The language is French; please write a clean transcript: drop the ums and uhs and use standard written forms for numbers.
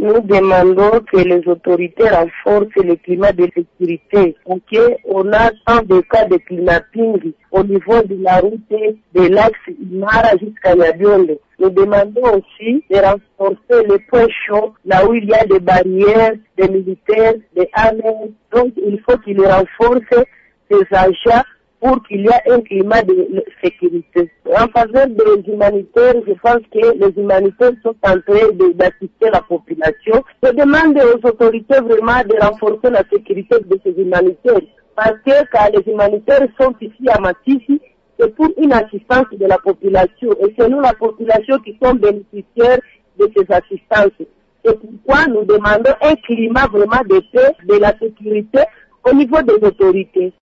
Nous demandons que les autorités renforcent le climat de sécurité. On a tant de cas de kidnapping au niveau de la route de l'axe Imara jusqu'à Nyabiondo. Nous demandons aussi de renforcer les points chauds, là où il y a des barrières, des militaires, des armées. Donc il faut qu'ils renforcent ces achats pour qu'il y ait un climat de sécurité. En faveur des humanitaires, je pense que les humanitaires sont en train d'assister la population. Je demande aux autorités vraiment de renforcer la sécurité de ces humanitaires. Parce que quand les humanitaires sont ici à Massissi, c'est pour une assistance de la population. Et c'est nous, la population, qui sommes bénéficiaires de ces assistances. C'est pourquoi nous demandons un climat vraiment de paix, de la sécurité au niveau des autorités.